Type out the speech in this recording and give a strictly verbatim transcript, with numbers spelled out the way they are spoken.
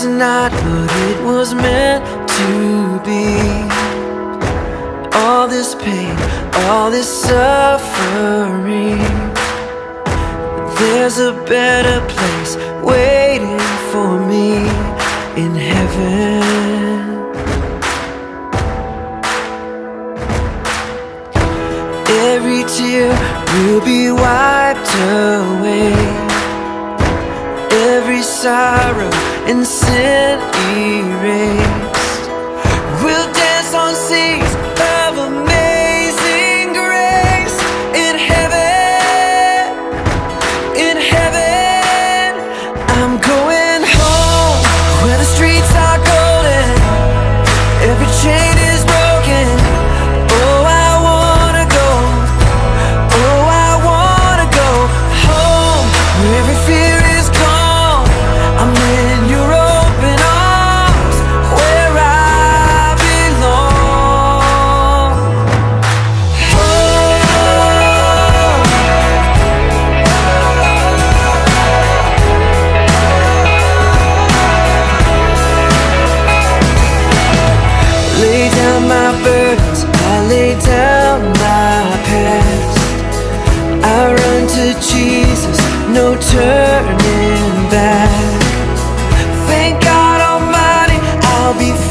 is not what it was meant to be. All this pain, all this suffering, there's a better place waiting for me in heaven. Every tear will be wiped away, every sorrow and sin erased. We'll dance on seas of amazing grace in heaven, in heaven. I'm going home where the streets are golden, every chain is broken. Oh, I wanna go, oh, I wanna go home where every fear is gone. I'm in your open arms where I belong. Lay down my burdens, I lay down my past. I run to Jesus, no turning back. Thank God Almighty, I'll be